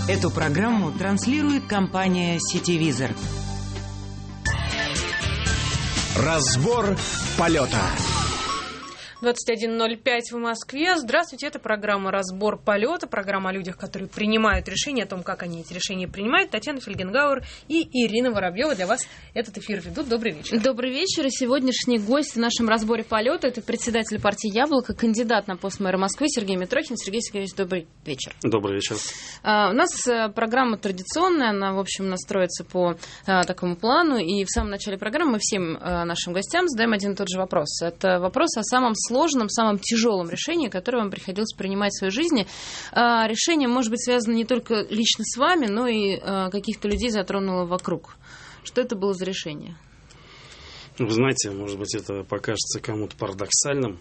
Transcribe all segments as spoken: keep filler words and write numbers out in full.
Эту программу транслирует компания «Сетевизор». Разбор полета. двадцать один ноль пять в Москве. Здравствуйте, это программа «Разбор полета», программа о людях, которые принимают решения, о том, как они эти решения принимают. Татьяна Фельгенгауэр и Ирина Воробьева для вас этот эфир ведут. Добрый вечер. Добрый вечер. И сегодняшний гость в нашем разборе полета — это председатель партии «Яблоко», кандидат на пост мэра Москвы Сергей Митрохин. Сергей Сергеевич, добрый вечер. Добрый вечер. А, у нас программа традиционная, она, в общем, настроится по а, такому плану. И в самом начале программы мы всем а, нашим гостям задаем один и тот же вопрос. Это вопрос о самом сложном, самом тяжелом решении, которое вам приходилось принимать в своей жизни. А, решение может быть связано не только лично с вами, но и а, каких-то людей затронуло вокруг. Что это было за решение? Вы знаете, может быть, это покажется кому-то парадоксальным.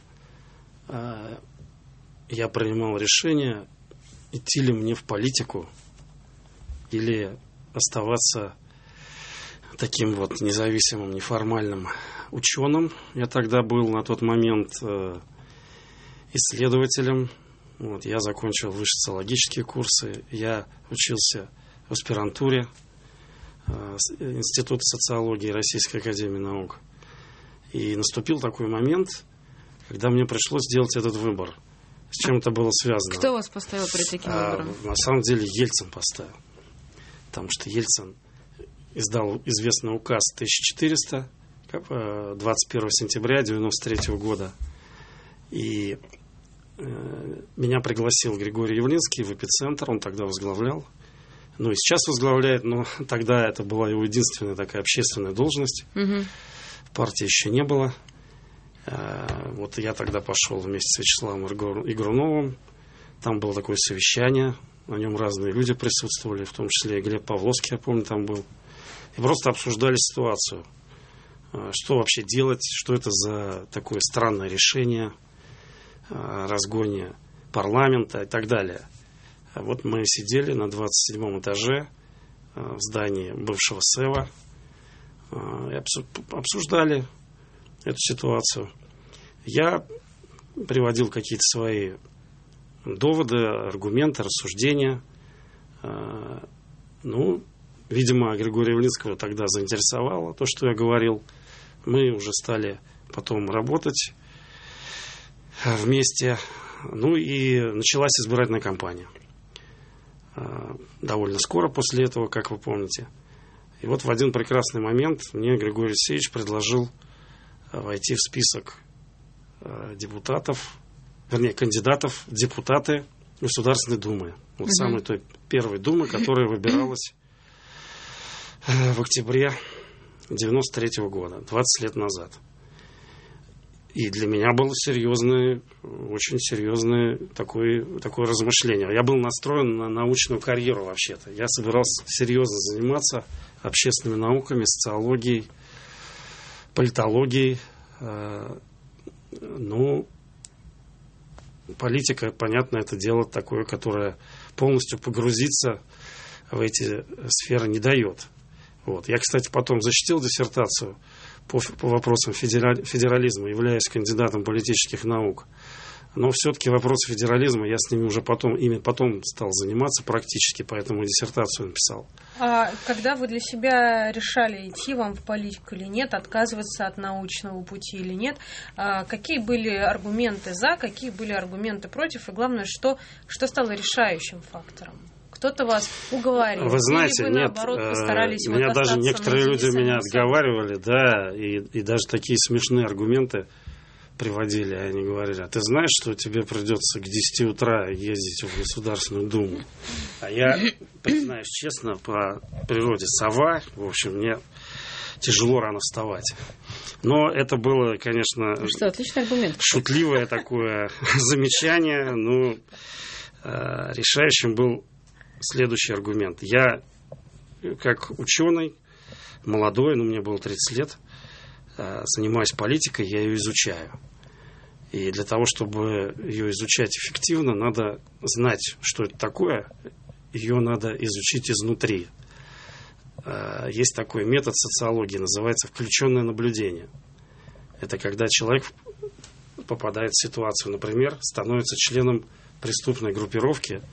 Я принимал решение, идти ли мне в политику или оставаться таким вот независимым, неформальным ученым. Я тогда был на тот момент исследователем. Вот, я закончил высшие социологические курсы. Я учился в аспирантуре Института социологии Российской академии наук. И наступил такой момент, когда мне пришлось сделать этот выбор. С чем это было связано? Кто вас поставил перед таким выбором? А, на самом деле Ельцин поставил. Потому что Ельцин издал известный указ тысяча четыреста двадцать первого сентября девяносто третьего года. И э, меня пригласил Григорий Явлинский в эпицентр, он тогда возглавлял. Ну и сейчас возглавляет, но тогда это была его единственная такая общественная должность. Угу. В партии еще не было. Э, вот я тогда пошел вместе с Вячеславом Игруновым. Там было такое совещание, на нем разные люди присутствовали, в том числе и Глеб Павловский, я помню, там был. И просто обсуждали ситуацию. Что вообще делать, что это за такое странное решение о разгоне парламента и так далее. А вот мы сидели на двадцать седьмом этаже в здании бывшего СЭВа и обсуждали эту ситуацию. Я приводил какие-то свои доводы, аргументы, рассуждения. Ну, видимо, Григория Явлинского тогда заинтересовало то, что я говорил. Мы уже стали потом работать вместе. Ну и началась избирательная кампания. Довольно скоро после этого, как вы помните. И вот в один прекрасный момент мне Григорий Алексеевич предложил войти в список депутатов, вернее, кандидатов в депутаты Государственной Думы. Вот угу. самой той первой Думы, которая выбиралась в октябре девяносто третьего года, двадцать лет назад. И для меня было серьезное, очень серьезное такое, такое размышление. Я был настроен на научную карьеру вообще-то. Я собирался серьезно заниматься общественными науками, социологией, политологией. Ну, политика, понятно, это дело такое, которое полностью погрузиться в эти сферы не дает. Вот. Я, кстати, потом защитил диссертацию по, по вопросам федераль, федерализма, являясь кандидатом политических наук. Но все-таки вопросы федерализма, я с ними уже потом, ими потом стал заниматься практически, поэтому диссертацию написал. А когда вы для себя решали, идти вам в политику или нет, отказываться от научного пути или нет, а какие были аргументы за, какие были аргументы против, и главное, что, что стало решающим фактором? Кто-то вас уговорил? Вы знаете, или вы, нет, наоборот, постарались меня вот даже некоторые люди меня собой? отговаривали, да, и, и даже такие смешные аргументы приводили. Они говорили: а ты знаешь, что тебе придется к десяти утра ездить в Государственную Думу? А я, признаюсь честно, по природе сова, в общем, мне тяжело рано вставать. Но это было, конечно, ну что, отличный аргумент. Шутливое такое замечание. Ну, решающим был следующий аргумент. Я, как ученый, молодой, ну, мне было тридцать лет, занимаюсь политикой, я ее изучаю. И для того, чтобы ее изучать эффективно, надо знать, что это такое. Ее надо изучить изнутри. Есть такой метод социологии, называется включенное наблюдение. Это когда человек попадает в ситуацию, например, становится членом преступной группировки,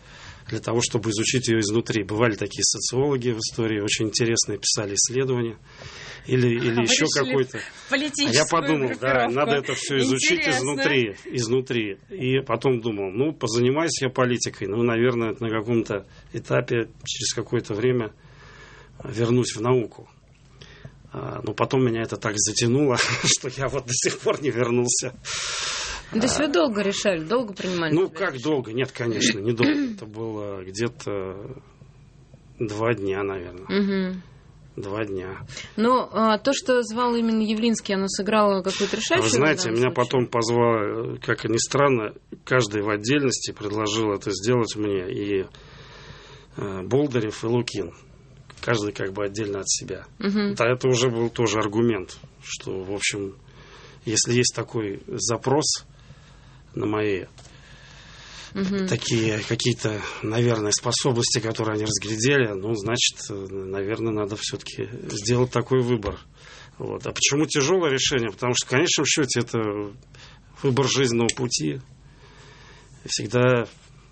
для того, чтобы изучить ее изнутри. Бывали такие социологи в истории, очень интересные, писали исследования. Или, или а еще какой-то. А я подумал, да, надо это все изучить изнутри, изнутри. И потом думал, ну, позанимаюсь я политикой, ну, наверное, на каком-то этапе, через какое-то время вернусь в науку. Но потом меня это так затянуло, что я вот до сих пор не вернулся. То есть вы долго решали, долго принимали? Ну, как решение? Долго? Нет, конечно, недолго. Это было где-то два дня, наверное. Угу. Два дня. Но а, то, что звал именно Явлинский, оно сыграло какую-то решающую роль? Вы знаете, меня случае? Потом позвал, как ни странно, каждый в отдельности предложил это сделать мне. И э, Болдырев, и Лукин. Каждый как бы отдельно от себя. Угу. Да, это уже был тоже аргумент, что, в общем, если есть такой запрос на мои угу. такие какие-то, наверное, способности, которые они разглядели, ну, значит, наверное, надо все-таки сделать такой выбор. Вот. А почему тяжелое решение? Потому что, в конечном счете, это выбор жизненного пути. Всегда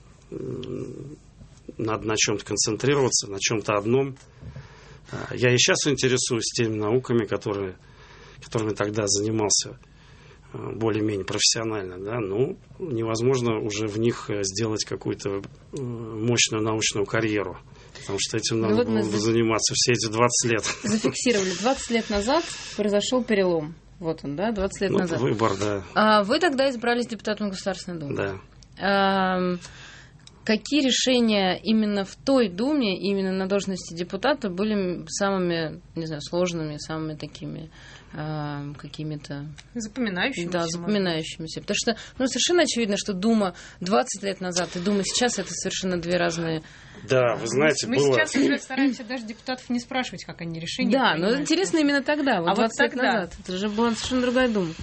надо на чем-то концентрироваться, на чем-то одном. Я и сейчас интересуюсь теми науками, которые, которыми тогда занимался более-менее профессионально, да, ну, невозможно уже в них сделать какую-то мощную научную карьеру, потому что этим надо вот было бы заниматься все эти двадцать лет. Зафиксировали. двадцать лет назад произошел перелом. Вот он, да, двадцать лет ну, назад. Выбор, да. А вы тогда избрались депутатом Государственной Думы. Да. А, какие решения именно в той Думе, именно на должности депутата, были самыми, не знаю, сложными, самыми такими э, какими-то... Запоминающимися. Да, запоминающимися. Потому что ну, совершенно очевидно, что Дума двадцать лет назад и Дума сейчас — это совершенно две разные... Да, вы знаете, мы, было... Мы сейчас уже стараемся даже депутатов не спрашивать, как они решения Да, но интересно именно тогда, вот а двадцать вот лет назад. Это же была совершенно другая Дума.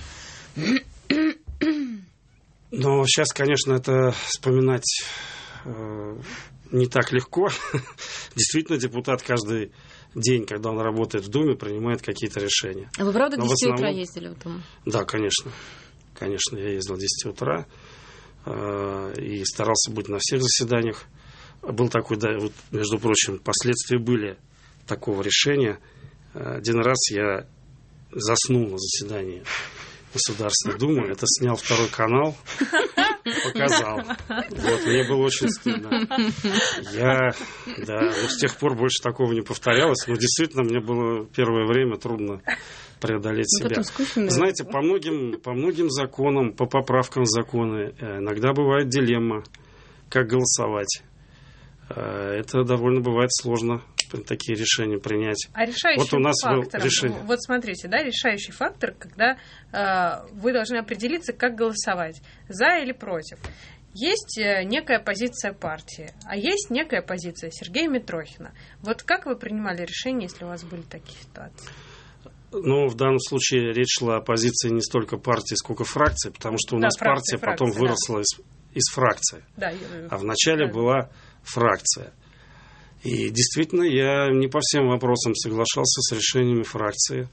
Но сейчас, конечно, это вспоминать э, не так легко. Действительно, депутат каждый день, когда он работает в Думе, принимает какие-то решения. А вы правда к десяти основном... утра ездили в Думу? Да, конечно. Конечно, я ездил в десять утра э, и старался быть на всех заседаниях. Был такой, да, вот, между прочим, последствия были такого решения. Один раз я заснул на заседании Государственной Думы, это снял второй канал, показал. Вот, мне было очень стыдно. Я, да, ну, с тех пор больше такого не повторялось, но действительно мне было первое время трудно преодолеть ну, себя. Скучно, знаете, по многим, по многим законам, по поправкам в законы иногда бывает дилемма, как голосовать. Это довольно бывает сложно, такие решения принять. А решающим вот у нас фактором, решение. Вот смотрите, да, решающий фактор, когда э, вы должны определиться, как голосовать, за или против. Есть некая позиция партии, а есть некая позиция Сергея Митрохина. Вот как вы принимали решение, если у вас были такие ситуации? Ну, в данном случае речь шла о позиции не столько партии, сколько фракции, потому что у да, нас фракция, партия потом фракция, выросла да. из, из фракции. Да, а вначале да. была фракция. И действительно, я не по всем вопросам соглашался с решениями фракции.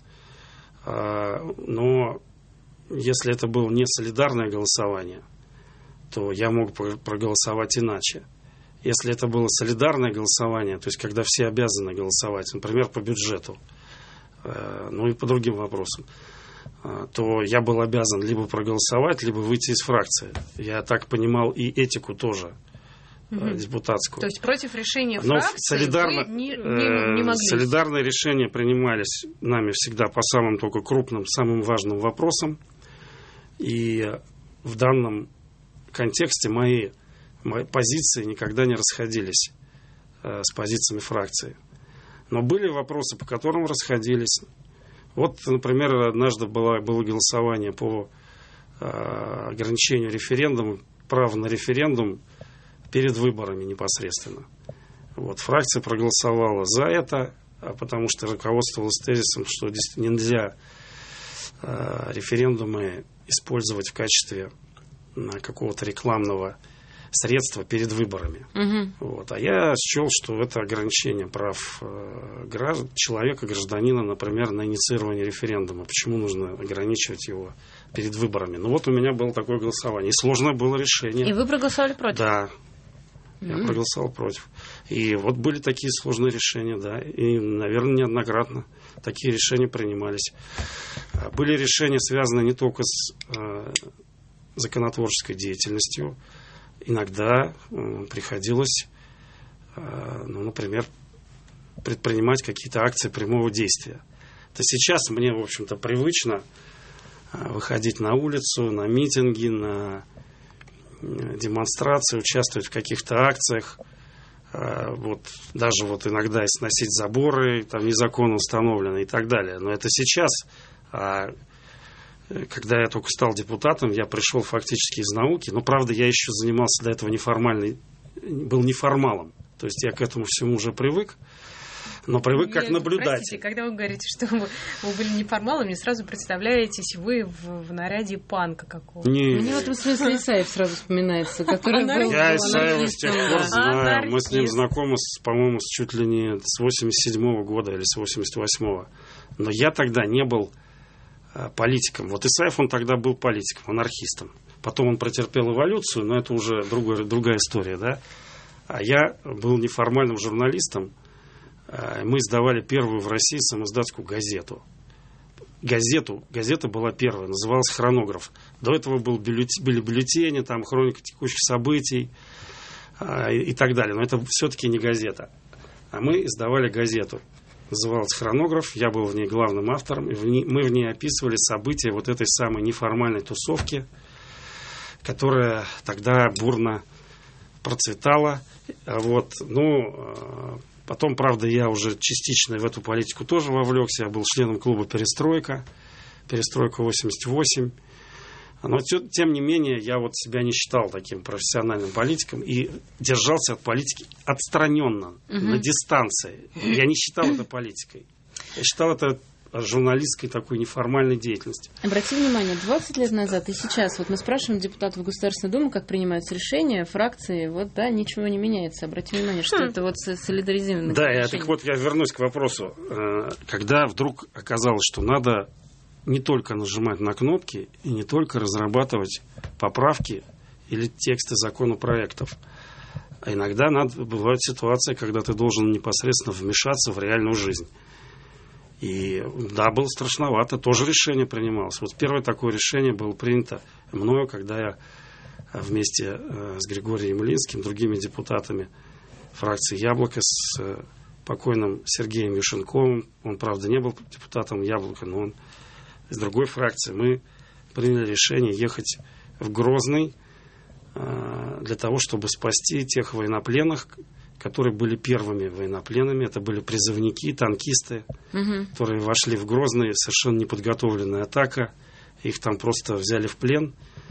Но если это было не солидарное голосование, то я мог проголосовать иначе. Если это было солидарное голосование, то есть когда все обязаны голосовать, например, по бюджету, ну и по другим вопросам, то я был обязан либо проголосовать, либо выйти из фракции. Я так понимал и этику тоже. Угу. Депутатскую. То есть против решения Но фракции солидарно, вы не, не, не могли? Солидарные решения принимались нами всегда по самым только крупным, самым важным вопросам. И в данном контексте мои, мои позиции никогда не расходились э, с позициями фракции. Но были вопросы, по которым расходились. Вот, например, однажды было, было голосование по э, ограничению референдума, права на референдум перед выборами непосредственно. Вот, фракция проголосовала за это, потому что руководствовалась тезисом, что нельзя э, референдумы использовать в качестве э, какого-то рекламного средства перед выборами. Угу. Вот. А я счел, что это ограничение прав э, граждан, человека, гражданина, например, на инициирование референдума. Почему нужно ограничивать его перед выборами? Ну вот у меня было такое голосование. И сложное было решение. И вы проголосовали против? Да. Я проголосовал против. И вот были такие сложные решения, да. И, наверное, неоднократно такие решения принимались. Были решения, связанные не только с э, законотворческой деятельностью. Иногда э, приходилось, э, ну, например, предпринимать какие-то акции прямого действия. То сейчас мне, в общем-то, привычно э, выходить на улицу, на митинги, на демонстрации, участвовать в каких-то акциях, вот, даже вот иногда и сносить заборы, там незаконно установленные и так далее. Но это сейчас. А когда я только стал депутатом, я пришел фактически из науки, но, правда, я еще занимался до этого неформальной, был неформалом. То есть я к этому всему уже привык. Но привык как наблюдатель. Простите, когда вы говорите, что вы, вы были неформалом, мне сразу представляетесь вы в, в наряде панка какого-то. Не. Мне в этом смысле Исаев сразу вспоминается, который был... Я Исаева с тех пор знаю. Мы с ним знакомы, по-моему, чуть ли не с восемьдесят седьмого года или с восемьдесят восьмого. Но я тогда не был политиком. Вот Исаев, он тогда был политиком, анархистом. Потом он претерпел эволюцию, но это уже другая, другая история, да? А я был неформальным журналистом. Мы издавали первую в России самоиздатскую газету. Газету, газета была первая, называлась «Хронограф». До этого был бюллетень, были бюллетени, там хроника текущих событий а, и, и так далее. Но это все-таки не газета. А мы издавали газету. Называлась «Хронограф». Я был в ней главным автором. И в ней, мы в ней описывали события вот этой самой неформальной тусовки, которая тогда бурно процветала. Вот, ну... Потом, правда, я уже частично в эту политику тоже вовлекся. Я был членом клуба «Перестройка», «Перестройка восемьдесят восемь». Но, тем не менее, я вот себя не считал таким профессиональным политиком и держался от политики отстраненно, угу. на дистанции. Я не считал это политикой. Я считал это журналистской такой неформальной деятельности. Обрати внимание, двадцать лет назад и сейчас, вот мы спрашиваем депутатов Государственной Думы, как принимаются решения, фракции, вот, да, ничего не меняется. Обрати внимание, что хм. это вот солидаризированное Да, решение. я, так вот я вернусь к вопросу. Когда вдруг оказалось, что надо не только нажимать на кнопки и не только разрабатывать поправки или тексты законопроектов, а иногда надо, бывает ситуация, когда ты должен непосредственно вмешаться в реальную жизнь. И да, было страшновато, тоже решение принималось. Вот первое такое решение было принято мною, когда я вместе с Григорием Ильинским, другими депутатами фракции «Яблоко», с покойным Сергеем Юшенковым, он, правда, не был депутатом «Яблока», но он из другой фракции, мы приняли решение ехать в Грозный для того, чтобы спасти тех военнопленных, которые были первыми военнопленными. Это были призывники, танкисты, угу. которые вошли в Грозный, совершенно неподготовленная атака. Их там просто взяли в плен.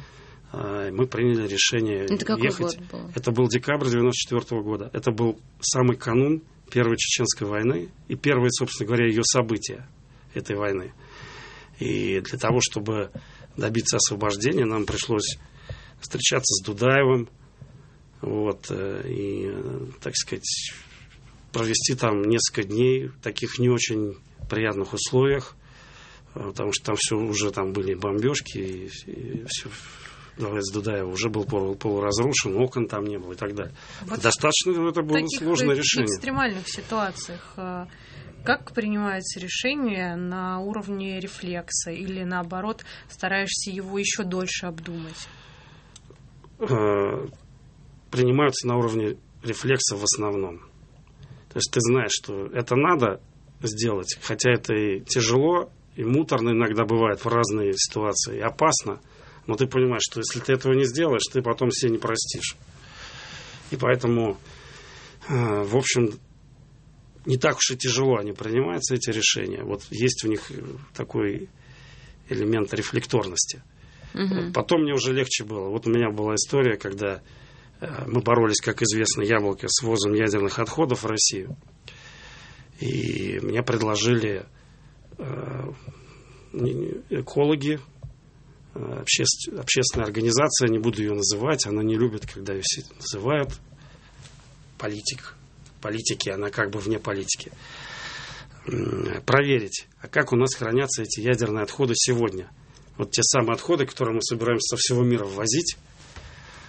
Мы приняли решение Это ехать. Год был? Это был декабрь девяносто четвёртого года. Это был самый канун Первой Чеченской войны и первые, собственно говоря, ее события этой войны. И для того, чтобы добиться освобождения, нам пришлось встречаться с Дудаевым, вот, и, так сказать, провести там несколько дней в таких не очень приятных условиях, потому что там все уже там были бомбежки, и, и все, дворец Дудаева уже был полуразрушен, окон там не было и так далее. Вот достаточно это было сложное решение. В экстремальных ситуациях как принимается решение на уровне рефлекса или, наоборот, стараешься его еще дольше обдумать? Принимаются на уровне рефлекса в основном. То есть ты знаешь, что это надо сделать, хотя это и тяжело, и муторно иногда бывает в разные ситуации, и опасно, но ты понимаешь, что если ты этого не сделаешь, ты потом себе не простишь. И поэтому, в общем, не так уж и тяжело они принимаются, эти решения. Вот есть у них такой элемент рефлекторности. Угу. Потом мне уже легче было. Вот у меня была история, когда мы боролись, как известно, «Яблоко» с ввозом ядерных отходов в Россию. И мне предложили экологи, обще- общественная организация, не буду ее называть, она не любит, когда ее все называют, политик, политики, она как бы вне политики, проверить, а как у нас хранятся эти ядерные отходы сегодня. Вот те самые отходы, которые мы собираемся со всего мира ввозить,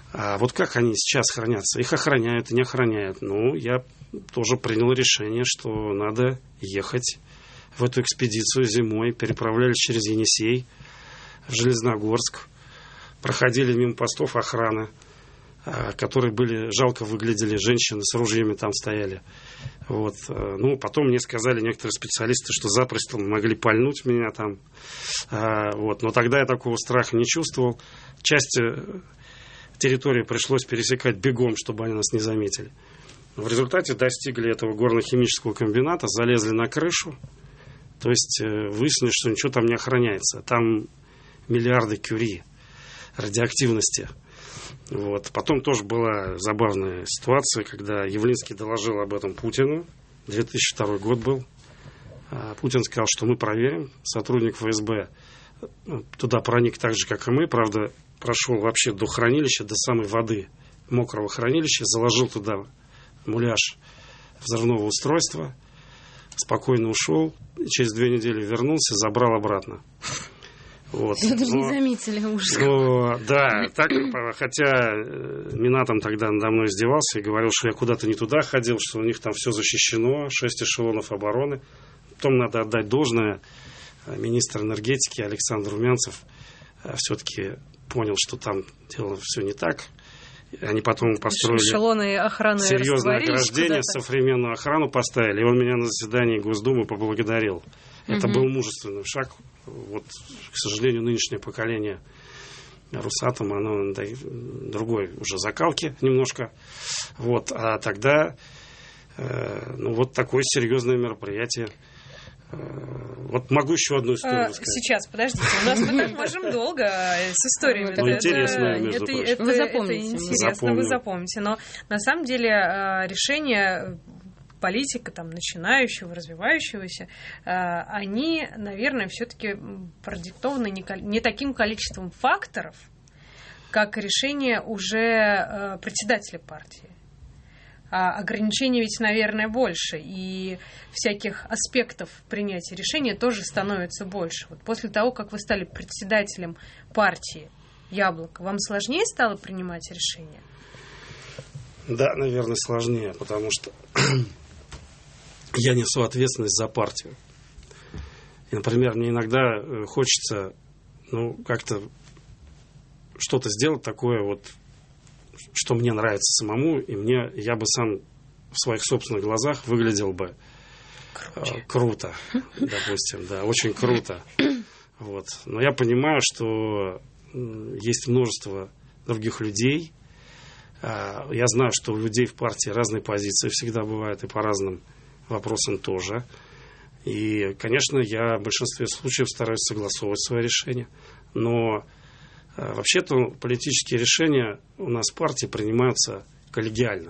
А вот как они сейчас хранятся? Их охраняют, не охраняют. Ну, я тоже принял решение, что надо ехать в эту экспедицию зимой. Переправлялись через Енисей в Железногорск. Проходили мимо постов охраны, которые были, жалко выглядели, женщины с ружьями там стояли. Вот. Ну, потом мне сказали некоторые специалисты, что запросто могли пальнуть меня там. Вот. Но тогда я такого страха не чувствовал. Часть территории пришлось пересекать бегом, чтобы они нас не заметили. В результате достигли этого горно-химического комбината, залезли на крышу. То есть выяснилось, что ничего там не охраняется. Там миллиарды кюри радиоактивности. Вот. Потом тоже была забавная ситуация, когда Явлинский доложил об этом Путину. две тысячи второй год был. Путин сказал, что мы проверим. Сотрудник эф эс бэ туда проник так же, как и мы. Правда, прошел вообще до хранилища, до самой воды мокрого хранилища, заложил туда муляж взрывного устройства, спокойно ушел, через две недели вернулся, забрал обратно. Вот. Вы даже но, не заметили ужас. Но, да, так, хотя Минатом тогда надо мной издевался и говорил, что я куда-то не туда ходил, что у них там все защищено, шесть эшелонов обороны. Потом надо отдать должное. Министр энергетики Александр Румянцев все-таки понял, что там дело все не так. Они потом построили серьезное ограждение, современную охрану поставили. И он меня на заседании Госдумы поблагодарил. Это угу. был мужественный шаг. Вот, к сожалению, нынешнее поколение Росатома, оно другой уже закалки немножко. Вот, а тогда э, ну, вот такое серьезное мероприятие. Вот могу еще одну историю сказать. Сейчас, подождите, у нас мы так можем долго с историями. Ну, интересно, между прочим. Это, вы запомните. Это интересно, вы запомните. Но на самом деле решение политика, там, начинающего, развивающегося, они, наверное, все-таки продиктованы не таким количеством факторов, как решение уже председателя партии. А ограничений ведь, наверное, больше, и всяких аспектов принятия решения тоже становится больше. Вот после того, как вы стали председателем партии «Яблоко», вам сложнее стало принимать решения? Да, наверное, сложнее, потому что я несу ответственность за партию. И, например, мне иногда хочется, ну, как-то что-то сделать такое вот, что мне нравится самому, и мне, я бы сам в своих собственных глазах выглядел бы э, круто, допустим, да, очень круто. Вот. Но я понимаю, что э, есть множество других людей. Э, я знаю, что у людей в партии разные позиции всегда бывают, и по разным вопросам тоже. И, конечно, я в большинстве случаев стараюсь согласовывать свои решения. Но вообще-то политические решения у нас в партии принимаются коллегиально.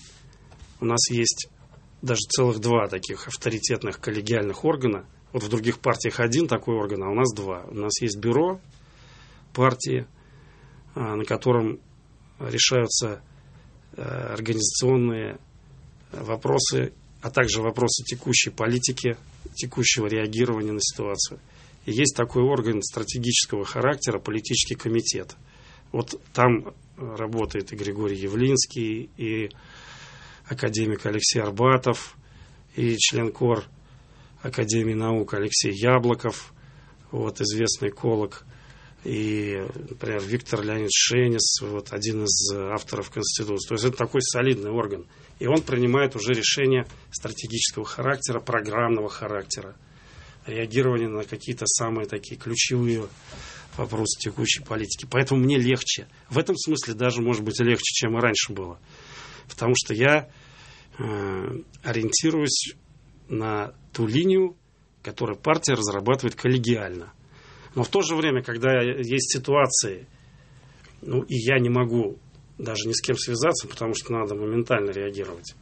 У нас есть даже целых два таких авторитетных коллегиальных органа. Вот в других партиях один такой орган, а у нас два. У нас есть бюро партии, на котором решаются организационные вопросы, а также вопросы текущей политики, текущего реагирования на ситуацию. И есть такой орган стратегического характера, политический комитет. Вот там работает и Григорий Явлинский, и академик Алексей Арбатов, и член КОР Академии наук Алексей Яблоков, вот, известный эколог, и, например, Виктор Леонидович Шенис, вот, один из авторов Конституции. То есть это такой солидный орган. И он принимает уже решения стратегического характера, программного характера, реагирование на какие-то самые такие ключевые вопросы текущей политики. Поэтому мне легче. В этом смысле даже, может быть, легче, чем и раньше было. Потому что я э, ориентируюсь на ту линию, которую партия разрабатывает коллегиально. Но в то же время, когда есть ситуации, ну, и я не могу даже ни с кем связаться, потому что надо моментально реагировать,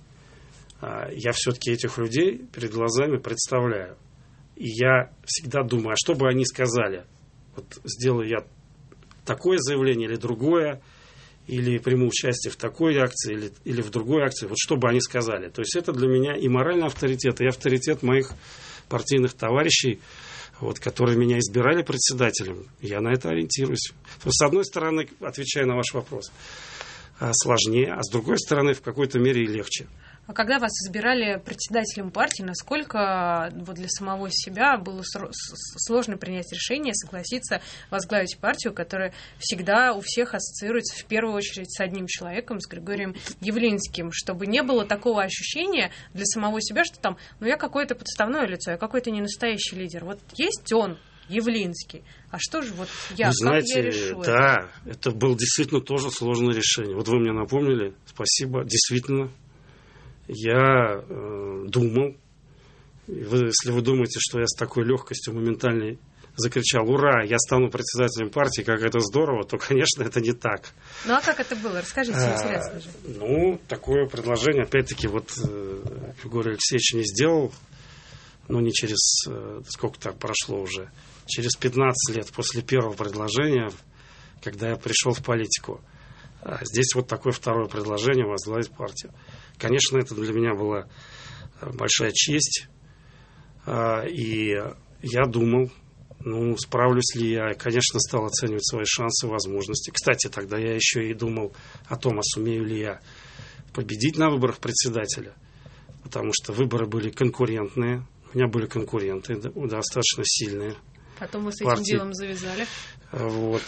э, я все-таки этих людей перед глазами представляю. И я всегда думаю, а что бы они сказали? Вот сделаю я такое заявление или другое, или приму участие в такой акции, или, или в другой акции. Вот что бы они сказали? То есть это для меня и моральный авторитет, и авторитет моих партийных товарищей, вот, которые меня избирали председателем. Я на это ориентируюсь. С одной стороны, отвечая на ваш вопрос, сложнее, а с другой стороны, в какой-то мере и легче. А когда вас избирали председателем партии, насколько вот для самого себя было сложно принять решение согласиться возглавить партию, которая всегда у всех ассоциируется в первую очередь с одним человеком, с Григорием Явлинским, чтобы не было такого ощущения для самого себя, что там, ну я какое-то подставное лицо, я какой-то не настоящий лидер. Вот есть он, Явлинский. А что же вот я, вы знаете, как я решу да, это? это было действительно тоже сложное решение. Вот вы мне напомнили, спасибо, действительно. Я э, думал, вы, если вы думаете, что я с такой легкостью моментально закричал «Ура! Я стану председателем партии, как это здорово!», то, конечно, это не так. Ну, а как это было? Расскажите, а, интересно же. Ну, такое предложение, опять-таки, вот э, Григорий Алексеевич не сделал, ну, не через, э, сколько так прошло уже, через пятнадцать лет после первого предложения, когда я пришел в политику. А здесь вот такое второе предложение возглавить партию. Конечно, это для меня была большая честь. И я думал, ну, справлюсь ли я. Конечно, стал оценивать свои шансы, возможности. Кстати, тогда я еще и думал о том, а сумею ли я победить на выборах председателя. Потому что выборы были конкурентные. У меня были конкуренты достаточно сильные. Потом вы с этим партии. делом завязали. Вот.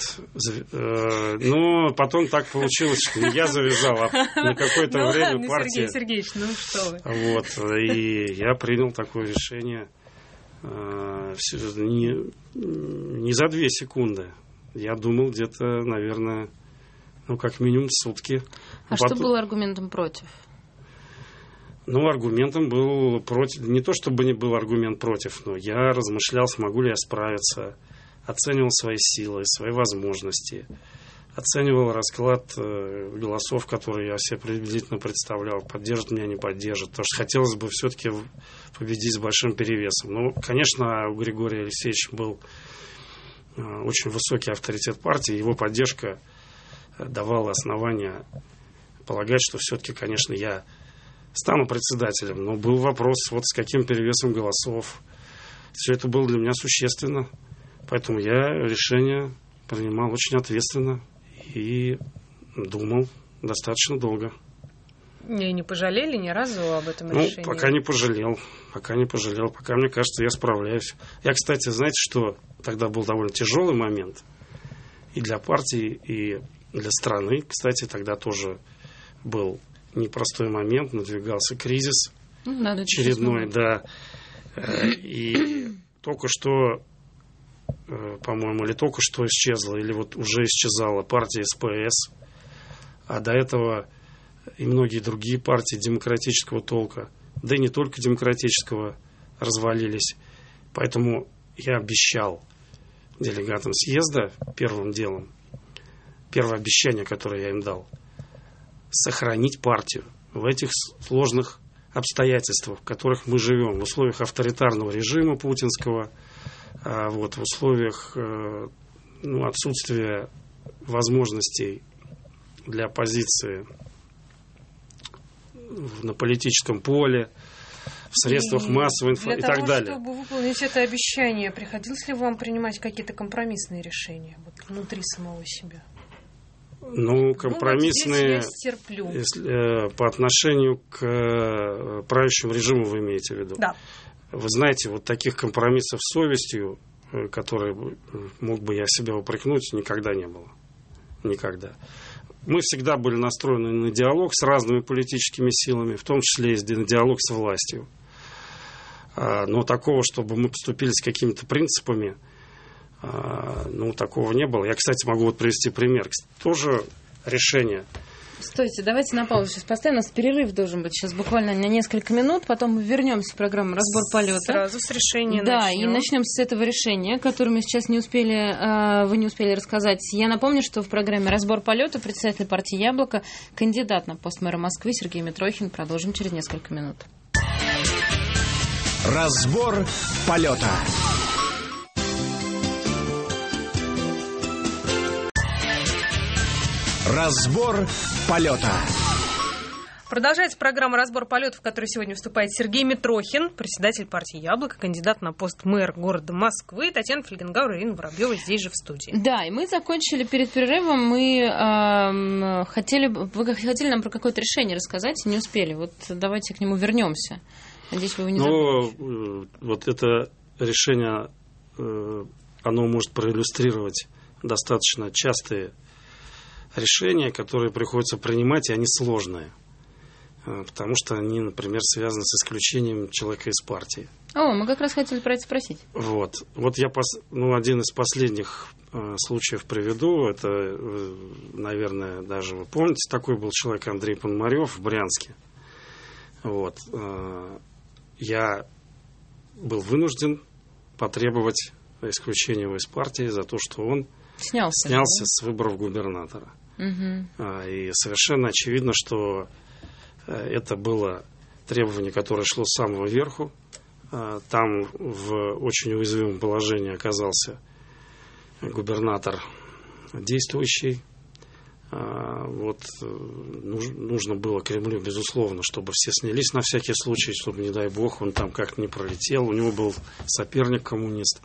Но потом так получилось, что не я завязал, а на какое-то ну, время ладно, партия. Сергей Сергеевич, ну что вы. Вот. И я принял такое решение не, не за две секунды. Я думал где-то, наверное, ну, как минимум сутки. А потом... что было аргументом против? Ну, аргументом был против. Не то, чтобы не был аргумент против, но я размышлял, смогу ли я справиться. Оценивал свои силы, свои возможности. Оценивал расклад э, голосов, которые я себе приблизительно представлял. Поддержит меня, не поддержит. Потому что хотелось бы все-таки победить с большим перевесом. Ну, конечно, у Григория Алексеевича был э, очень высокий авторитет партии. Его поддержка давала основания полагать, что все-таки, конечно, я стану председателем. Но был вопрос, вот с каким перевесом голосов. Все это было для меня существенно. Поэтому я решение принимал очень ответственно и думал достаточно долго. И не пожалели ни разу об этом ну, решении? Ну, пока не пожалел. Пока не пожалел. Пока, мне кажется, я справляюсь. Я, кстати, знаете, что тогда был довольно тяжелый момент и для партии, и для страны. Кстати, тогда тоже был непростой момент, надвигался кризис Надо очередной, да. И только что, по-моему, или только что исчезла, или вот уже исчезала партия эс пэ эс, а до этого и многие другие партии демократического толка, да и не только демократического, развалились. Поэтому я обещал делегатам съезда первым делом, первое обещание, которое я им дал, сохранить партию в этих сложных обстоятельствах, в которых мы живем, в условиях авторитарного режима путинского, вот, в условиях ну, отсутствия возможностей для оппозиции на политическом поле, в средствах и массовой информации и так далее. Для того, чтобы выполнить это обещание, приходилось ли вам принимать какие-то компромиссные решения вот, внутри самого себя? Ну, компромиссные, ну, вот если, э, по отношению к э, правящему режиму вы имеете в виду? Да. Вы знаете, вот таких компромиссов с совестью, э, которые мог бы я себя упрекнуть, никогда не было. Никогда. Мы всегда были настроены на диалог с разными политическими силами, в том числе и на диалог с властью. А, но такого, чтобы мы поступили с какими-то принципами, ну, такого не было. Я, кстати, могу вот привести пример. Тоже решение. Стойте, давайте на паузу сейчас поставим. У нас перерыв должен быть сейчас буквально на несколько минут. Потом мы вернемся в программу «Разбор полета». Сразу с решения Да, начнем. и начнем с этого решения, которое мы сейчас не успели, вы не успели рассказать. Я напомню, что в программе «Разбор полета» председатель партии «Яблоко», кандидат на пост мэра Москвы Сергей Митрохин. Продолжим через несколько минут. Разбор полета. Разбор полета. Продолжается программа «Разбор полетов», в которой сегодня выступает Сергей Митрохин, председатель партии «Яблоко», кандидат на пост мэра города Москвы, Татьяна Фельгенгауэр, Ирина Воробьева здесь же в студии. Да, и мы закончили перед перерывом, мы э, хотели, вы хотели нам про какое-то решение рассказать, не успели. Вот давайте к нему вернемся. Надеюсь, вы его не забудете. Ну, вот это решение, э, оно может проиллюстрировать достаточно частые решения, которые приходится принимать, и они сложные. Потому что они, например, связаны с исключением человека из партии. О, мы как раз хотели про это спросить. Вот, вот я пос... ну, один из последних э, случаев приведу. Это, э, наверное, даже вы помните, такой был человек Андрей Пономарев в Брянске. Вот, э, я был вынужден потребовать исключения его из партии за то, что он снялся, снялся да? с выборов губернатора. Угу. И совершенно очевидно, что это было требование, которое шло с самого верху. Там в очень уязвимом положении оказался губернатор действующий. Вот нужно было Кремлю, безусловно, чтобы все снялись на всякий случай, чтобы, не дай бог, он там как-то не пролетел. У него был соперник коммунист.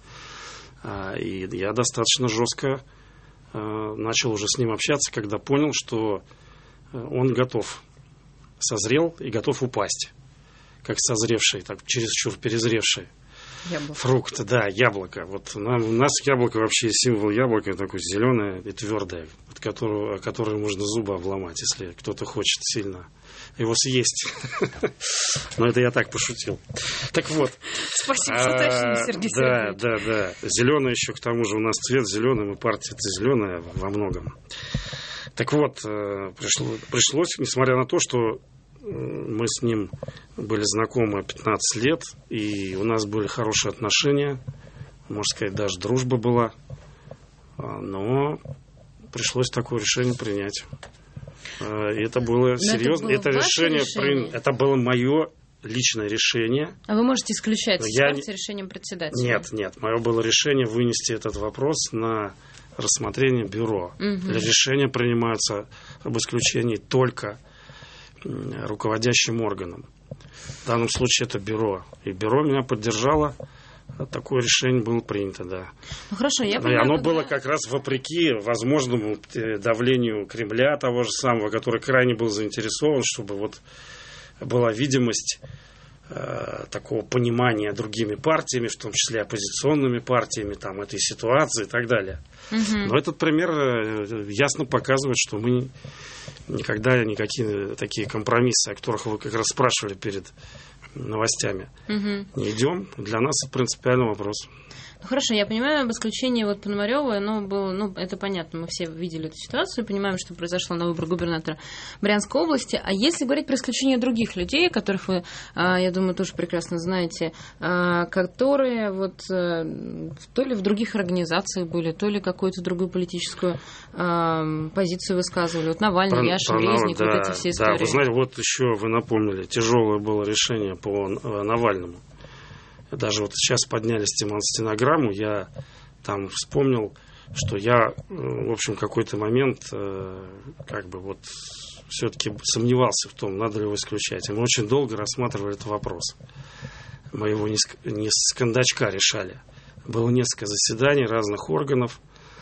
И я достаточно жестко начал уже с ним общаться, когда понял, что он готов, созрел и готов упасть, как созревший, так чересчур перезревший яблоко. Фрукт, да, яблоко. Вот нам, у нас яблоко вообще символ яблока такое зеленое и твердое, от которого, которое можно зубы обломать, если кто-то хочет сильно его съесть. Но это я так пошутил. Так вот. Спасибо, что уточнили, Сергей Сергеевич. Да, да, да. Зеленое еще, к тому же, у нас цвет зеленый, и партия-то зеленая во многом. Так вот, пришлось, несмотря на то, что мы с ним были знакомы пятнадцать лет, и у нас были хорошие отношения, можно сказать, даже дружба была, но пришлось такое решение принять. И это было серьезно. Это, было это решение, решение? Это было мое личное решение. А вы можете исключать из партии решением председателя? Нет, нет. Мое было решение вынести этот вопрос на рассмотрение бюро. Угу. Решения принимаются об исключении только руководящим органом. В данном случае это бюро. И бюро меня поддержало. Такое решение было принято, да. Ну хорошо, я понимаю. И оно когда... было как раз вопреки возможному давлению Кремля, того же самого, который крайне был заинтересован, чтобы вот была видимость э, такого понимания другими партиями, в том числе оппозиционными партиями, там, этой ситуации и так далее. Угу. Но этот пример э, ясно показывает, что мы никогда никакие такие компромиссы, о которых вы как раз спрашивали перед новостями, угу. не идем. Для нас это принципиальный вопрос. Ну, хорошо, я понимаю, об исключении вот Пономарёва, но было, ну, это понятно, мы все видели эту ситуацию, понимаем, что произошло на выбор губернатора Брянской области. А если говорить про исключение других людей, которых вы, я думаю, тоже прекрасно знаете, которые вот то ли в других организациях были, то ли какую-то другую политическую позицию высказывали. Вот Навальный, про, Яшин, про, Резник, да, вот эти все истории. Да, вы знаете, вот еще вы напомнили, тяжелое было решение по Навальному. Даже вот сейчас подняли стенограмму, я там вспомнил, что я, в общем, в какой-то момент как бы вот все-таки сомневался в том, надо ли его исключать. И мы очень долго рассматривали этот вопрос. Мы его не с, не с кондачка решали. Было несколько заседаний разных органов.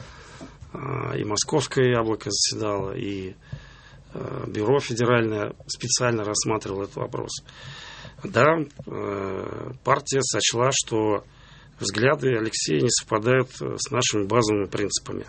И Московское яблоко заседало, и Бюро федеральное специально рассматривало этот вопрос. Да, партия сочла, что взгляды Алексея не совпадают с нашими базовыми принципами.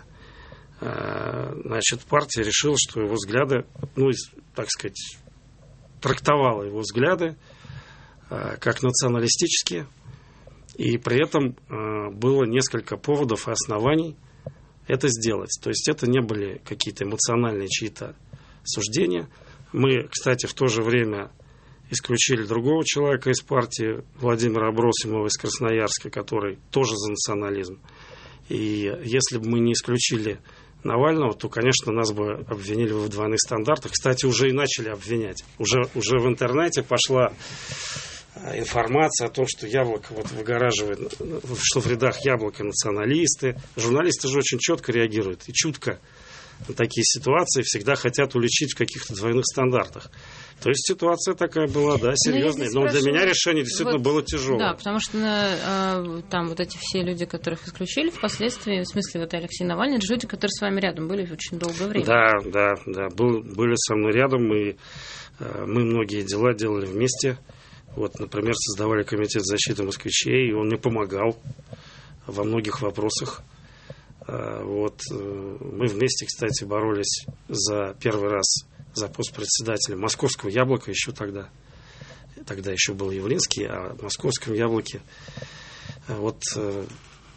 Значит, партия решила, что его взгляды, ну, так сказать, трактовала его взгляды как националистические, и при этом было несколько поводов и оснований это сделать. То есть это не были какие-то эмоциональные чьи-то суждения. Мы, кстати, в то же время исключили другого человека из партии, Владимира Абросимова из Красноярска, который тоже за национализм. И если бы мы не исключили Навального, то, конечно, нас бы обвинили в двойных стандартах. Кстати, уже и начали обвинять. Уже, уже в интернете пошла информация о том, что Яблоко вот выгораживает, что в рядах Яблока националисты. Журналисты же очень четко реагируют и чутко на такие ситуации всегда хотят уличить в каких-то двойных стандартах. То есть ситуация такая была, да, серьезная. Но, Но для меня решение действительно вот, было тяжелое. Да, потому что э, там вот эти все люди, которых исключили впоследствии, в смысле вот Алексей Навальный, это люди, которые с вами рядом были очень долгое время. Да, да, да, был, были со мной рядом, и э, мы многие дела делали вместе. Вот, например, создавали комитет защиты москвичей, и он мне помогал во многих вопросах. Э, вот, э, мы вместе, кстати, боролись за первый раз за пост председателя Московского Яблока еще тогда. Тогда еще был Явлинский, а в Московском Яблоке вот э,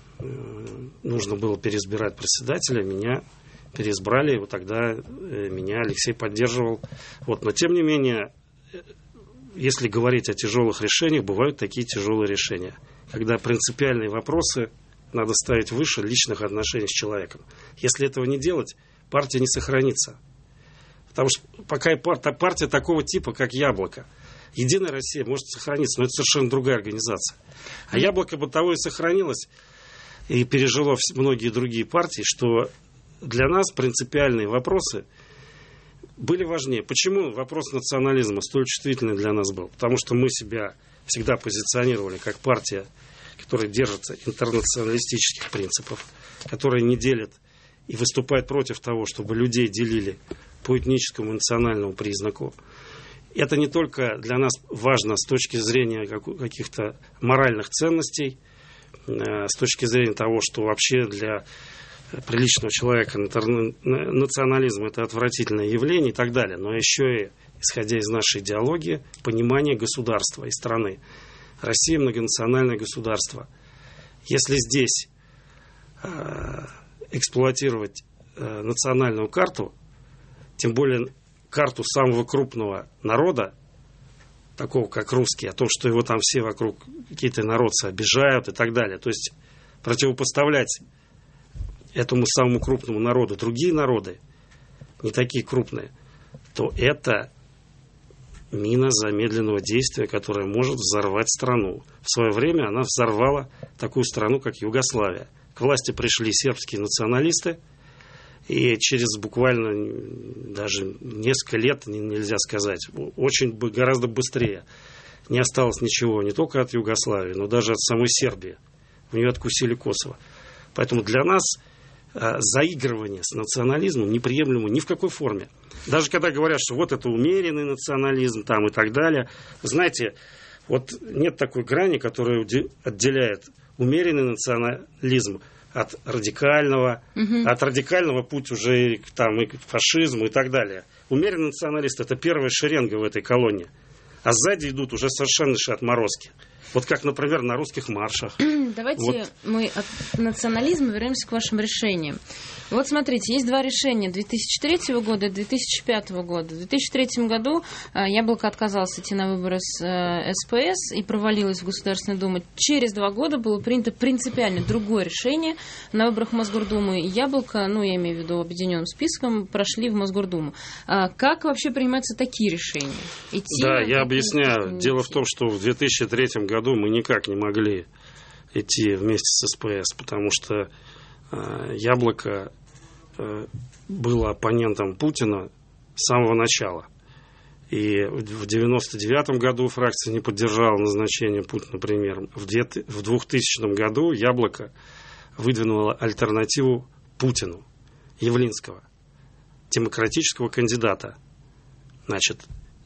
нужно было переизбирать председателя, меня переизбрали, и вот тогда э, меня Алексей поддерживал. Вот, но тем не менее, если говорить о тяжелых решениях, бывают такие тяжелые решения, когда принципиальные вопросы надо ставить выше личных отношений с человеком. Если этого не делать, партия не сохранится. Потому что пока партия такого типа, как «Яблоко», «Единая Россия» может сохраниться, но это совершенно другая организация. А «Яблоко» бы того и сохранилось, и пережило многие другие партии, что для нас принципиальные вопросы были важнее. Почему вопрос национализма столь чувствительный для нас был? Потому что мы себя всегда позиционировали как партия, которая держится интернационалистических принципов, которая не делит и выступает против того, чтобы людей делили по этническому и национальному признаку. Это не только для нас важно с точки зрения каких-то моральных ценностей, с точки зрения того, что вообще для приличного человека национализм – это отвратительное явление и так далее, но еще и, исходя из нашей идеологии, понимание государства и страны. Россия – многонациональное государство. Если здесь э, эксплуатировать э, национальную карту, тем более карту самого крупного народа, такого как русский, о том, что его там все вокруг какие-то народцы обижают и так далее. То есть противопоставлять этому самому крупному народу другие народы, не такие крупные, то это мина замедленного действия, которая может взорвать страну. В свое время она взорвала такую страну, как Югославия. К власти пришли сербские националисты, и через буквально даже несколько лет, нельзя сказать, очень гораздо быстрее не осталось ничего не только от Югославии, но даже от самой Сербии. В нее откусили Косово. Поэтому для нас а, заигрывание с национализмом неприемлемо ни в какой форме. Даже когда говорят, что вот это умеренный национализм там и так далее. Знаете, вот нет такой грани, которая отделяет умеренный национализм от радикального. Угу. От радикального путь уже и, там, и к фашизму и так далее. Умеренный националист – это первая шеренга в этой колонне. А сзади идут уже совершеннейшие отморозки. Вот как, например, на русских маршах. Давайте вот. Мы от национализма вернемся к вашим решениям. Вот смотрите, есть два решения две тысячи третьего года и две тысячи пятого года. В две тысячи третьем году Яблоко отказалось идти на выборы с СПС и провалилось в Государственную Думу. Через два года было принято принципиально другое решение на выборах в Мосгордуму. И Яблоко, ну, я имею в виду объединенным списком, прошли в Мосгордуму. Как вообще принимаются такие решения? Идти да, я объясняю. Дело в том, что в две тысячи третьем году мы никак не могли идти вместе с СПС, потому что э, Яблоко э, было оппонентом Путина с самого начала. И в девяносто девятом году фракция не поддержала назначение Путина премьером. В двухтысячном году Яблоко выдвинуло альтернативу Путину, Явлинского, демократического кандидата. Значит,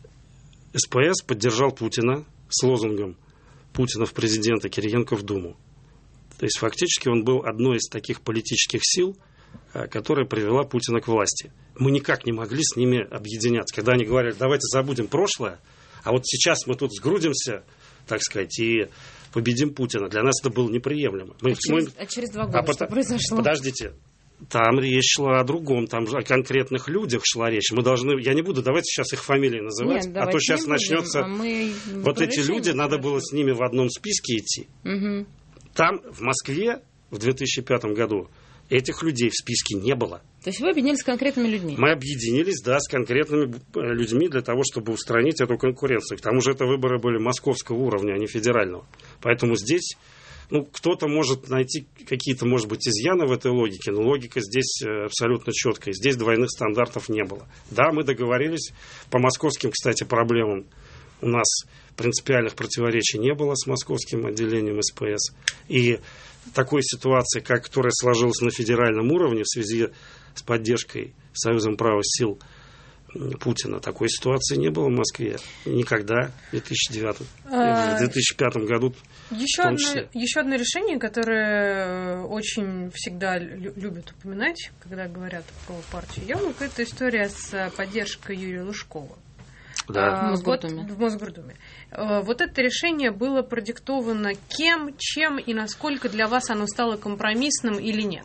СПС поддержал Путина с лозунгом Путина в президенты, Кириенко в Думу. То есть фактически он был одной из таких политических сил, которая привела Путина к власти. Мы никак не могли с ними объединяться. Когда они говорили, давайте забудем прошлое, а вот сейчас мы тут сгрудимся, так сказать, и победим Путина. Для нас это было неприемлемо. Мы, а, через, мы... а через два года а что потом... произошло? Подождите. Там речь шла о другом, там о конкретных людях шла речь. Мы должны, я не буду, давайте сейчас их фамилии называть, Нет, а то сейчас начнется... А мы вот эти люди, надо было с ними в одном списке идти. Угу. Там, в Москве, в две тысячи пятом году, этих людей в списке не было. То есть вы объединились с конкретными людьми? Мы объединились, да, с конкретными людьми для того, чтобы устранить эту конкуренцию. К тому же это выборы были московского уровня, а не федерального. Поэтому здесь Ну, кто-то может найти какие-то, может быть, изъяны в этой логике, но логика здесь абсолютно четкая. Здесь двойных стандартов не было. Да, мы договорились. По московским, кстати, проблемам у нас принципиальных противоречий не было с московским отделением эс пэ эс. И такой ситуации, как, которая сложилась на федеральном уровне в связи с поддержкой Союзом правых сил Путина, такой ситуации не было в Москве никогда в две тысячи девятом, в две тысячи пятом году. Еще одно, еще одно решение, которое очень всегда любят упоминать, когда говорят про партию Яблоко, это история с поддержкой Юрия Лужкова. Да, а, в Мосгордуме. Вот, в Мосгордуме. Вот это решение было продиктовано кем, чем и насколько для вас оно стало компромиссным или нет?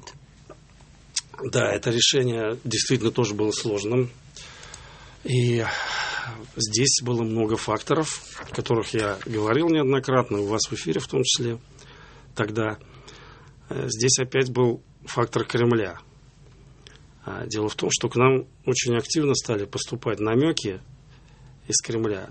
Да, это решение действительно тоже было сложным. И здесь было много факторов, о которых я говорил неоднократно, у вас в эфире в том числе тогда. Здесь опять был фактор Кремля. Дело в том, что к нам очень активно стали поступать намеки из Кремля.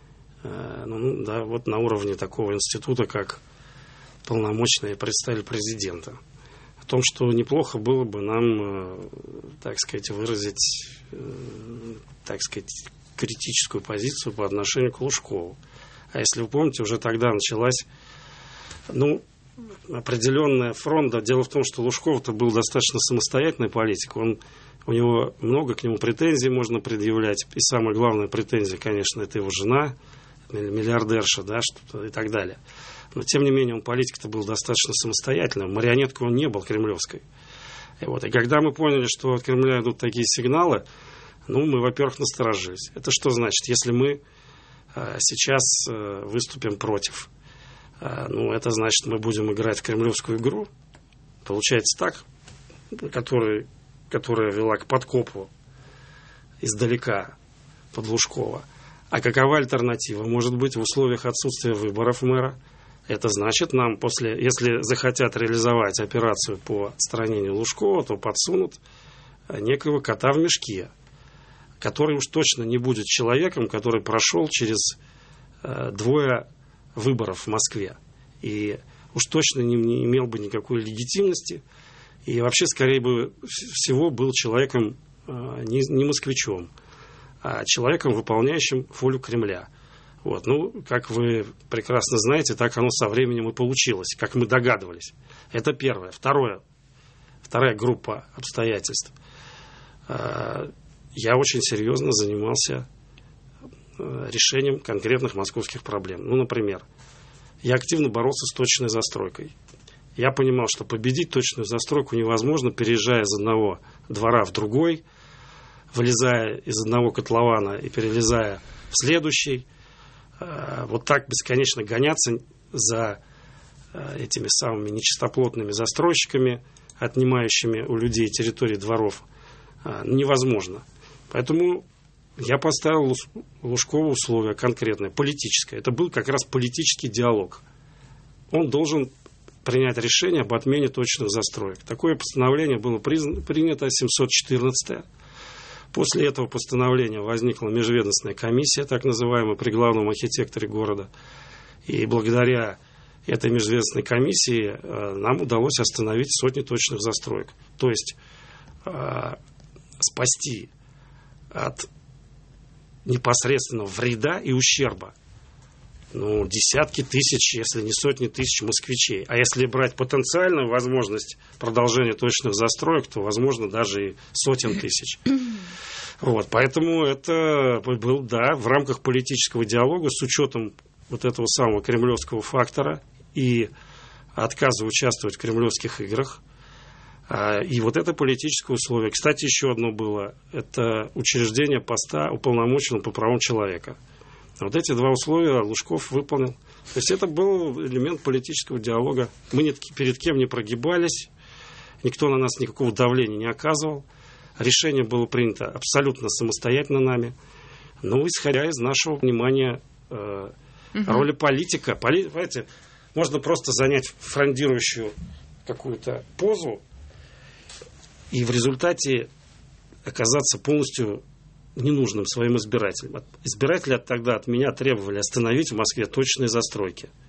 Ну, да, вот на уровне такого института, как полномочный представитель президента. О том, что неплохо было бы нам, так сказать, выразить, так сказать, критическую позицию по отношению к Лужкову. А если вы помните, уже тогда началась, ну, определенная фронта. Дело в том, что Лужков-то был достаточно самостоятельный политик. Он, у него много к нему претензий можно предъявлять. И самая главная претензия, конечно, это его жена, миллиардерша, да, что-то и так далее. Но, тем не менее, он политик-то был достаточно самостоятельным. Марионеткой он не был кремлевской. И, вот, и когда мы поняли, что от Кремля идут такие сигналы, ну, мы, во-первых, насторожились. Это что значит? Если мы а, сейчас а, выступим против, а, ну, это значит, мы будем играть в кремлевскую игру. Получается так, который, которая вела к подкопу издалека под Лужкова. А какова альтернатива? Может быть, в условиях отсутствия выборов мэра. Это значит, нам после, если захотят реализовать операцию по отстранению Лужкова, то подсунут некого кота в мешке, который уж точно не будет человеком, который прошел через э, двое выборов в Москве. И уж точно не, не имел бы никакой легитимности. И вообще, скорее бы всего, был человеком э, не, не москвичом, а человеком, выполняющим волю Кремля. Вот. Ну, как вы прекрасно знаете, так оно со временем и получилось, как мы догадывались. Это первое. Второе. Вторая группа обстоятельств. Я очень серьезно занимался решением конкретных московских проблем. Ну, например, я активно боролся с точной застройкой. Я понимал, что победить точную застройку невозможно, переезжая из одного двора в другой, вылезая из одного котлована и перелезая в следующий. Вот так бесконечно гоняться за этими самыми нечистоплотными застройщиками, отнимающими у людей территории дворов, невозможно. Поэтому я поставил Лужкову условие конкретное, политическое. Это был как раз политический диалог. Он должен принять решение об отмене точных застроек. Такое постановление было принято, семьсот четырнадцатое. После этого постановления возникла межведомственная комиссия, так называемая, при главном архитекторе города. И благодаря этой межведомственной комиссии нам удалось остановить сотни точных застроек. То есть э, спасти от непосредственного вреда и ущерба ну, десятки тысяч, если не сотни тысяч москвичей. А если брать потенциальную возможность продолжения точных застроек, то, возможно, даже и сотен тысяч. Вот, поэтому это был, да, в рамках политического диалога с учетом вот этого самого кремлевского фактора и отказа участвовать в кремлевских играх. И вот это политическое условие. Кстати, еще одно было. Это учреждение поста уполномоченного по правам человека. Вот эти два условия Лужков выполнил. То есть это был элемент политического диалога. Мы ни перед кем не прогибались. Никто на нас никакого давления не оказывал. Решение было принято абсолютно самостоятельно нами. Но исходя из нашего понимания э, угу. роли политика. Поли, понимаете, можно просто занять фрондирующую какую-то позу и в результате оказаться полностью ненужным своим избирателям. Избиратели тогда от меня требовали остановить в Москве точные застройки.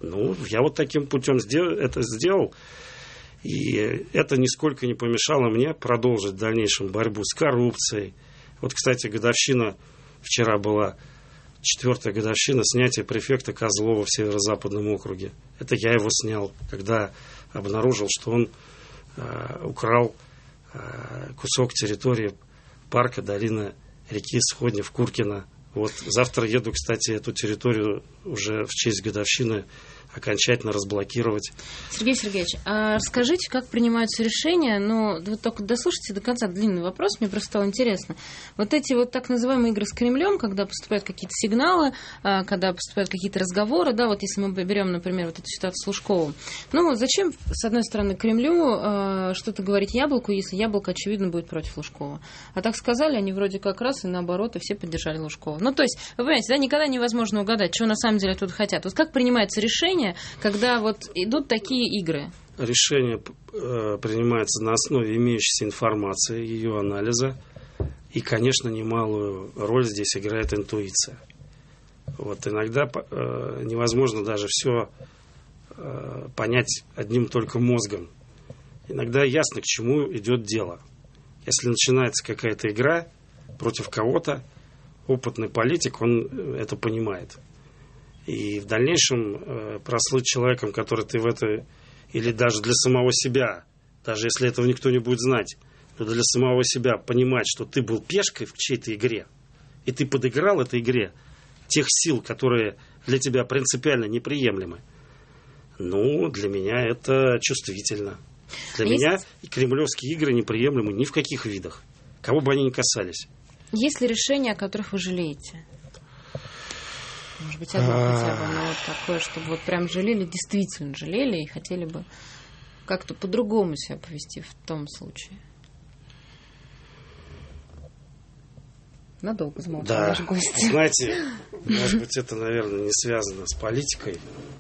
Ну, я вот таким путем это сделал, и это нисколько не помешало мне продолжить в дальнейшем борьбу с коррупцией. Вот, кстати, годовщина вчера была, четвертая годовщина снятия префекта Козлова в Северо-Западном округе. Это я его снял, когда обнаружил, что он э, украл э, кусок территории парка долины реки Сходнев-Куркина. Вот завтра еду, кстати, эту территорию уже в честь годовщины окончательно разблокировать. Сергей Сергеевич, а расскажите, как принимаются решения? Ну, вы только дослушайте до конца длинный вопрос, мне просто стало интересно. Вот эти вот так называемые игры с Кремлем, когда поступают какие-то сигналы, когда поступают какие-то разговоры, да, вот если мы берем, например, вот эту ситуацию с Лужковым. Ну, зачем, с одной стороны, Кремлю что-то говорить Яблоку, если Яблоко, очевидно, будет против Лужкова? А так сказали, они вроде как раз и наоборот, и все поддержали Лужкова. Ну, то есть, вы понимаете, да, никогда невозможно угадать, что на самом деле тут хотят. Вот как принимается решение, когда вот идут такие игры? Решение э, принимается на основе имеющейся информации, ее анализа. И, конечно, немалую роль здесь играет интуиция. Вот иногда э, невозможно даже все э, понять одним только мозгом. Иногда ясно, к чему идет дело. Если начинается какая-то игра против кого-то, опытный политик, он это понимает. И в дальнейшем э, прослыть человеком, который ты в это, или даже для самого себя, даже если этого никто не будет знать, то для самого себя понимать, что ты был пешкой в чьей-то игре, и ты подыграл этой игре тех сил, которые для тебя принципиально неприемлемы, ну, для меня это чувствительно. Для Есть... меня и кремлевские игры неприемлемы ни в каких видах, кого бы они ни касались. Есть ли решения, о которых вы жалеете? Может быть, одно хотя бы, но вот такое, чтобы вот прям жалели, действительно жалели и хотели бы как-то по-другому себя повести в том случае. Надолго замолчал да. наш гость. Знаете, может быть, это, наверное, не связано с политикой.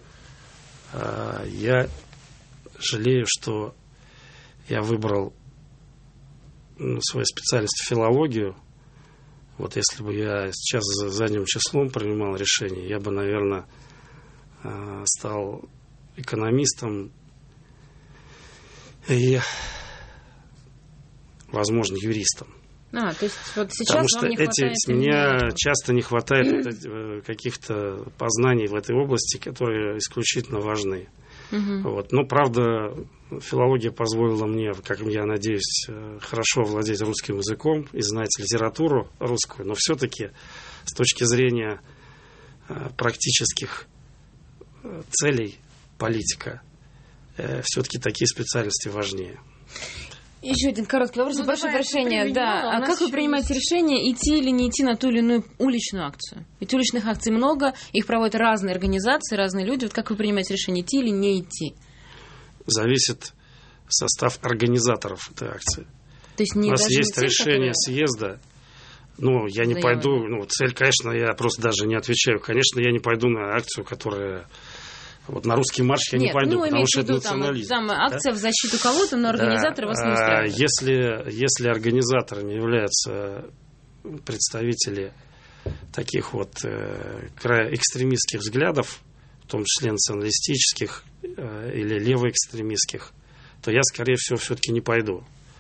Я жалею, что я выбрал ну, свою специальность филологию. Вот если бы я сейчас задним числом принимал решение, я бы, наверное, стал экономистом и, возможно, юристом. А, то есть вот сейчас Потому что вам не эти, хватает меня именно... часто не хватает вот, каких-то познаний в этой области, которые исключительно важны. Угу. Вот. Но, правда, филология позволила мне, как я надеюсь, хорошо владеть русским языком и знать литературу русскую, но все-таки с точки зрения практических целей политика, все-таки такие специальности важнее. Еще один короткий вопрос, ну, прошу прощения. Да. А как вы принимаете есть... решение, идти или не идти на ту или иную уличную акцию? Ведь уличных акций много, их проводят разные организации, разные люди. Вот как вы принимаете решение, идти или не идти? Зависит состав организаторов этой акции. То есть не У нас даже есть не те, решение которые... съезда. Ну, я не Заявлено. пойду, ну, цель, конечно, я просто даже не отвечаю. Конечно, я не пойду на акцию, которая... Вот на русский марш я Нет, не пойду, ну, потому что это виду, национализм. Там, там акция да? в защиту кого-то, но организаторы да. вас не устраивают. Если, если организаторами являются представители таких вот э, экстремистских взглядов, в том числе националистических э, или левоэкстремистских, то я, скорее всего, все-таки не пойду.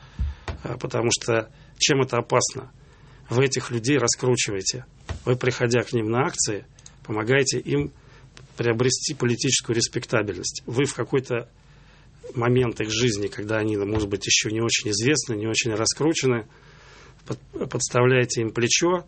А, потому что чем это опасно? Вы этих людей раскручиваете. Вы, приходя к ним на акции, помогаете им приобрести политическую респектабельность. Вы в какой-то момент их жизни, когда они, может быть, еще не очень известны, не очень раскручены, подставляете им плечо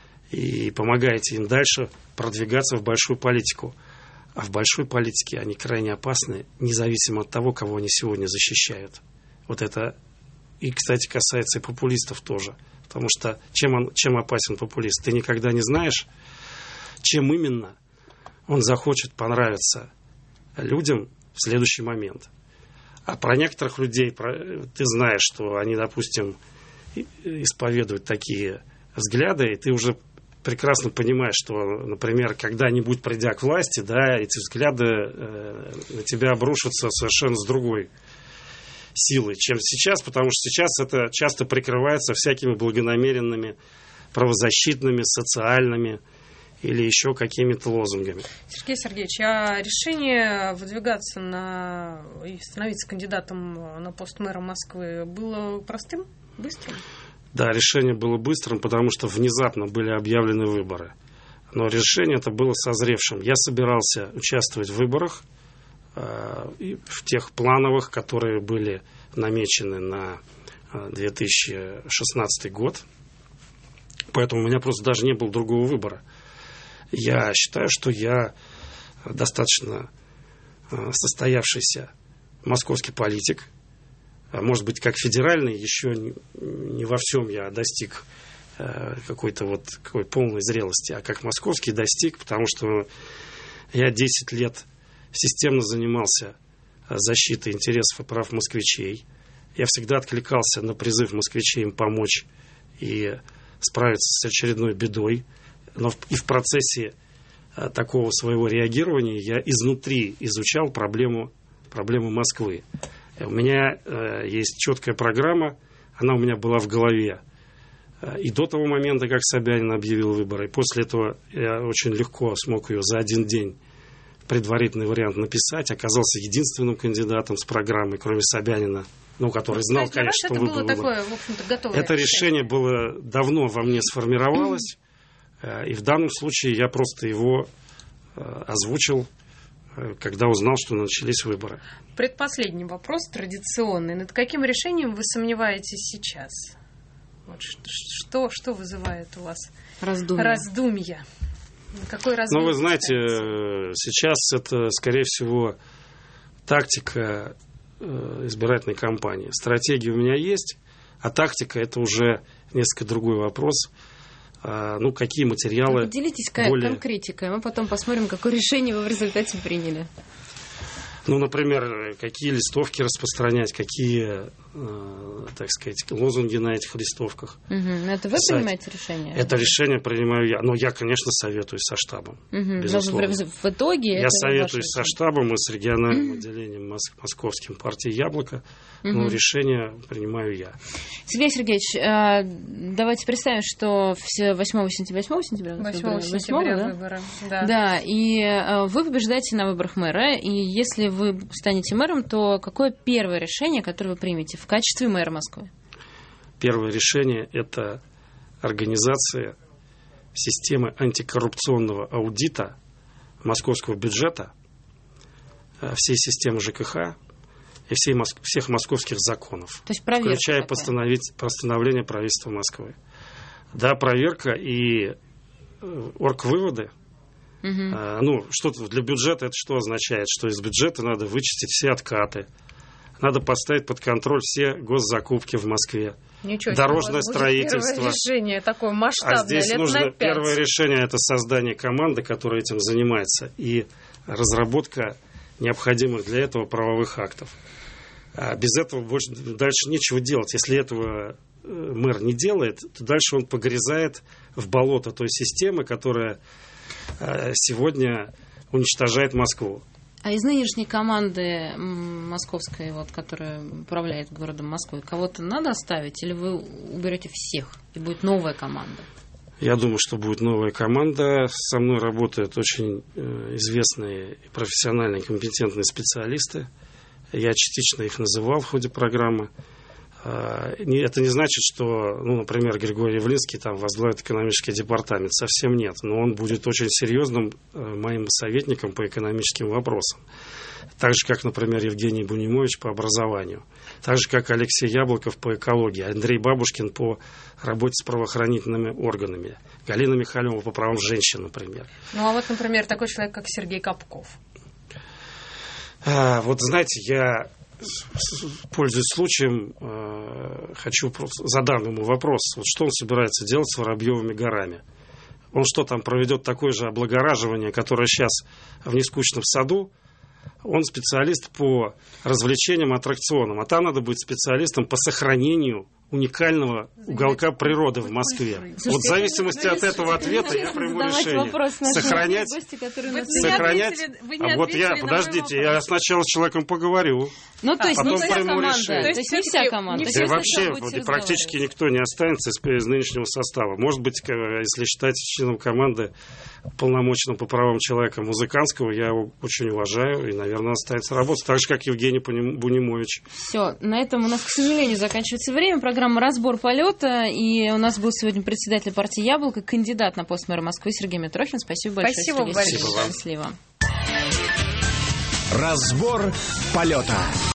и помогаете им дальше продвигаться в большую политику. А в большой политике они крайне опасны, независимо от того, кого они сегодня защищают. Вот это, и, кстати, касается и популистов тоже. Потому что чем, он, чем опасен популист? Ты никогда не знаешь, чем именно он захочет понравиться людям в следующий момент. А про некоторых людей про, ты знаешь, что они, допустим, исповедуют такие взгляды, и ты уже прекрасно понимаешь, что, например, когда-нибудь придя к власти, да, эти взгляды э, на тебя обрушатся совершенно с другой силой, чем сейчас, потому что сейчас это часто прикрывается всякими благонамеренными, правозащитными, социальными или еще какими-то лозунгами. Сергей Сергеевич, а решение выдвигаться на и становиться кандидатом на пост мэра Москвы было простым, быстрым? Да, решение было быстрым, потому что внезапно были объявлены выборы. Но решение это было созревшим. Я собирался участвовать в выборах, э, и в тех плановых, которые были намечены на две тысячи шестнадцатый год. Поэтому у меня просто даже не было другого выбора. Я считаю, что я достаточно состоявшийся московский политик. Может быть, как федеральный, еще не во всем я достиг какой-то вот какой полной зрелости, а как московский достиг, потому что я десять лет системно занимался защитой интересов и прав москвичей. Я всегда откликался на призыв москвичей им помочь и справиться с очередной бедой. Но и в процессе а, такого своего реагирования я изнутри изучал проблему, проблему Москвы. У меня а, есть четкая программа, она у меня была в голове. А, и до того момента, как Собянин объявил выборы, и после этого я очень легко смог ее за один день предварительный вариант написать. Оказался единственным кандидатом с программой, кроме Собянина, ну, который знал, есть, конечно, что выбор. Это было такое, в общем-то, готовое Это решение было давно во мне сформировалось. И в данном случае я просто его озвучил, когда узнал, что начались выборы. Предпоследний вопрос, традиционный. Над каким решением вы сомневаетесь сейчас? Вот что, что вызывает у вас раздумья? раздумья? Какой развитие? Ну, вы знаете, сейчас это, скорее всего, тактика избирательной кампании. Стратегия у меня есть, а тактика – это уже несколько другой вопрос. Ну, какие материалы... Поделитесь более... конкретикой, мы потом посмотрим, какое решение вы в результате приняли. Ну, например, какие листовки распространять, какие, э, так сказать, лозунги на этих листовках. Угу. Это вы писать. принимаете решение? Это решение принимаю я. Но я, конечно, советуюсь со штабом. Угу. Безусловно. Но в итоге... Я это советуюсь со штабом и с региональным угу. отделением мос- московским партии «Яблоко». Угу. Но решение принимаю я. Сергей Сергеевич, давайте представим, что восьмого сентября... восьмого сентября? восьмого сентября да? выборы. Да. да, и вы побеждаете на выборах мэра, и если вы станете мэром, то какое первое решение, которое вы примете в качестве мэра Москвы? Первое решение – это организация системы антикоррупционного аудита московского бюджета, всей системы ЖКХ и всей, всех московских законов, то есть проверка включая такая. постановление правительства Москвы. Да, проверка и оргвыводы. Uh-huh. А, ну, что для бюджета это что означает? Что из бюджета надо вычистить все откаты, надо поставить под контроль все госзакупки в Москве. Ничего себе, дорожное строительство. Первое решение такое масштабное, а здесь лет нужно на пять. Первое решение это создание команды, которая этим занимается, и разработка необходимых для этого правовых актов. А без этого больше, дальше нечего делать. Если этого мэр не делает, то дальше он погрязает в болото той системы, которая сегодня уничтожает Москву. А из нынешней команды московской, вот, которая управляет городом Москвой, кого-то надо оставить, или вы уберете всех, и будет новая команда? Я думаю, что будет новая команда. Со мной работают очень известные и профессиональные, компетентные специалисты. Я частично их называл в ходе программы. Это не значит, что, ну, например, Григорий Явлинский там возглавит экономический департамент. Совсем нет. Но он будет очень серьезным моим советником по экономическим вопросам. Так же, как, например, Евгений Бунимович по образованию. Так же, как Алексей Яблоков по экологии. Андрей Бабушкин по работе с правоохранительными органами. Галина Михайлова по правам женщин, например. Ну, а вот, например, такой человек, как Сергей Капков. А, вот, знаете, я... Пользуясь случаем, хочу задам ему вопрос, вот что он собирается делать с Воробьевыми горами. Он что там проведет такое же облагораживание, которое сейчас в Нескучном саду? Он специалист по развлечениям, аттракционам, а там надо быть специалистом по сохранению уникального уголка природы в Москве. Слушайте, вот в зависимости от этого ответа я приму решение. Сохранять, сохранять. А вот я, подождите, я сначала с человеком поговорю. Ну, то есть, потом не вся приму команда. решение. То есть, не вся команда. Да и вообще вот, практически никто не останется из, из нынешнего состава. Может быть, если считать членом команды полномочным по правам человека Музыканского, я его очень уважаю и, наверное, останется работать. Так же, как Евгений Бунимович. Все, на этом у нас, к сожалению, заканчивается время. Программа «Разбор полета». И у нас был сегодня председатель партии «Яблоко», кандидат на пост мэра Москвы Сергей Митрохин. Спасибо большое. Спасибо большое. Спасибо вам. Счастливо. Разбор полета.